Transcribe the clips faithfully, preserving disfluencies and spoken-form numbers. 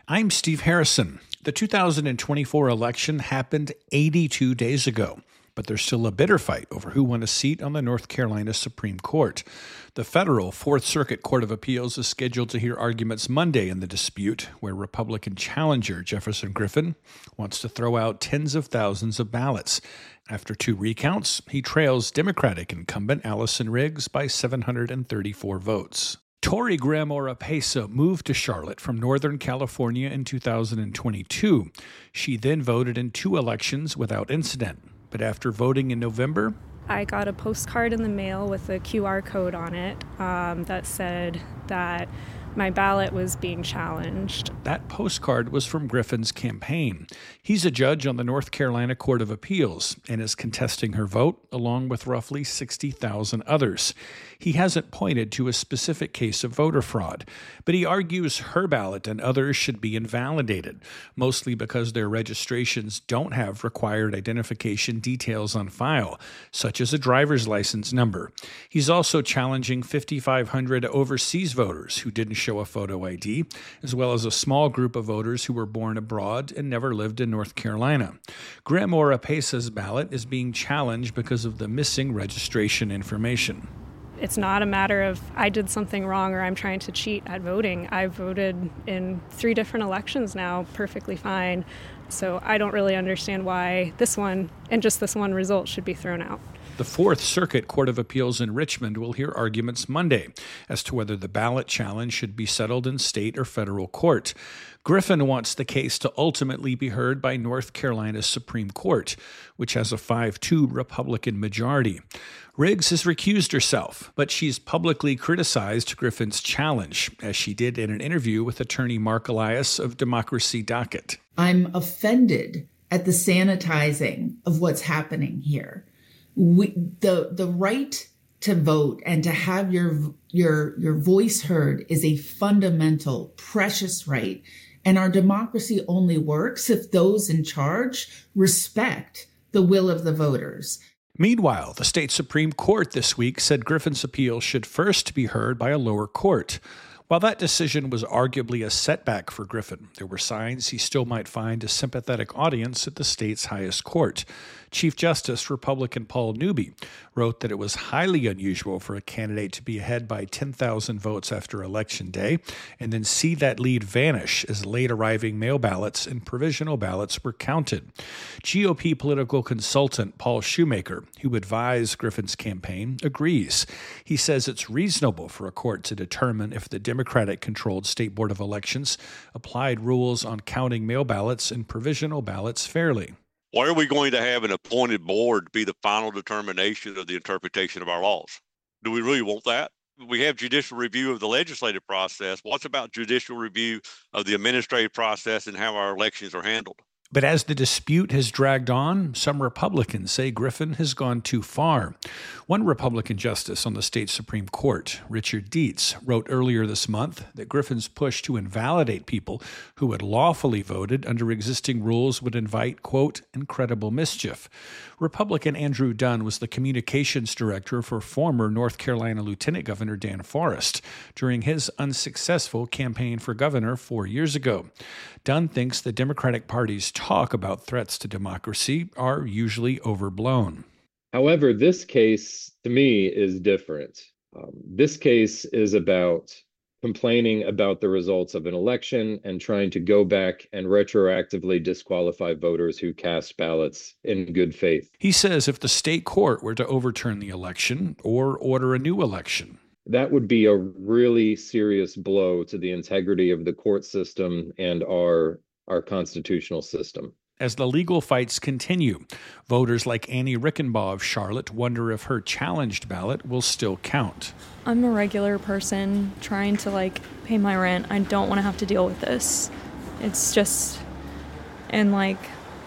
I'm Steve Harrison. The two thousand twenty-four election happened eighty-two days ago, but there's still a bitter fight over who won a seat on the North Carolina Supreme Court. The federal Fourth Circuit Court of Appeals is scheduled to hear arguments Monday in the dispute, where Republican challenger Jefferson Griffin wants to throw out tens of thousands of ballots. After two recounts, he trails Democratic incumbent Allison Riggs by seven hundred thirty-four votes. Tori Grimm Oropesa moved to Charlotte from Northern California in two thousand twenty-two. She then voted in two elections without incident. But after voting in November, I got a postcard in the mail with a Q R code on it um, that said that my ballot was being challenged. That postcard was from Griffin's campaign. He's a judge on the North Carolina Court of Appeals and is contesting her vote along with roughly sixty thousand others. He hasn't pointed to a specific case of voter fraud, but he argues her ballot and others should be invalidated, mostly because their registrations don't have required identification details on file, such as a driver's license number. He's also challenging fifty-five hundred overseas voters who didn't show a photo I D, as well as a small group of voters who were born abroad and never lived in North Carolina. Grimm Oropesa's ballot is being challenged because of the missing registration information. It's not a matter of I did something wrong or I'm trying to cheat at voting. I've voted in three different elections now perfectly fine. So I don't really understand why this one and just this one result should be thrown out. The Fourth Circuit Court of Appeals in Richmond will hear arguments Monday as to whether the ballot challenge should be settled in state or federal court. Griffin wants the case to ultimately be heard by North Carolina's Supreme Court, which has a five two Republican majority. Riggs has recused herself, but she's publicly criticized Griffin's challenge, as she did in an interview with attorney Mark Elias of Democracy Docket. I'm offended at the sanitizing of what's happening here. We, the the right to vote and to have your your your voice heard is a fundamental, precious right. And our democracy only works if those in charge respect the will of the voters. Meanwhile, the state Supreme Court this week said Griffin's appeal should first be heard by a lower court. While that decision was arguably a setback for Griffin, there were signs he still might find a sympathetic audience at the state's highest court. Chief Justice Republican Paul Newby wrote that it was highly unusual for a candidate to be ahead by ten thousand votes after Election Day and then see that lead vanish as late-arriving mail ballots and provisional ballots were counted. G O P political consultant Paul Shoemaker, who advised Griffin's campaign, agrees. He says it's reasonable for a court to determine if the Democratic-controlled State Board of Elections applied rules on counting mail ballots and provisional ballots fairly. Why are we going to have an appointed board be the final determination of the interpretation of our laws? Do we really want that? We have judicial review of the legislative process. What's about judicial review of the administrative process and how our elections are handled? But as the dispute has dragged on, some Republicans say Griffin has gone too far. One Republican justice on the state Supreme Court, Richard Dietz, wrote earlier this month that Griffin's push to invalidate people who had lawfully voted under existing rules would invite, quote, incredible mischief. Republican Andrew Dunn was the communications director for former North Carolina Lieutenant Governor Dan Forest during his unsuccessful campaign for governor four years ago. Dunn thinks the Democratic Party's talk about threats to democracy are usually overblown. However, this case, to me, is different. Um, this case is about complaining about the results of an election and trying to go back and retroactively disqualify voters who cast ballots in good faith. He says if the state court were to overturn the election or order a new election, that would be a really serious blow to the integrity of the court system and our our constitutional system. As the legal fights continue, voters like Annie Rickenbaugh of Charlotte wonder if her challenged ballot will still count. I'm a regular person trying to, like, pay my rent. I don't want to have to deal with this. It's just, and, like,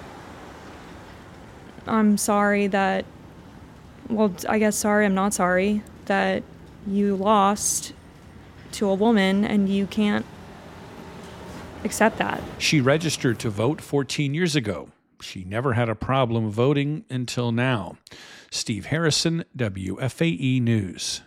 I'm sorry that, well, I guess sorry, I'm not sorry that you lost to a woman and you can't accept that. She registered to vote fourteen years ago. She never had a problem voting until now. Steve Harrison, W F A E News.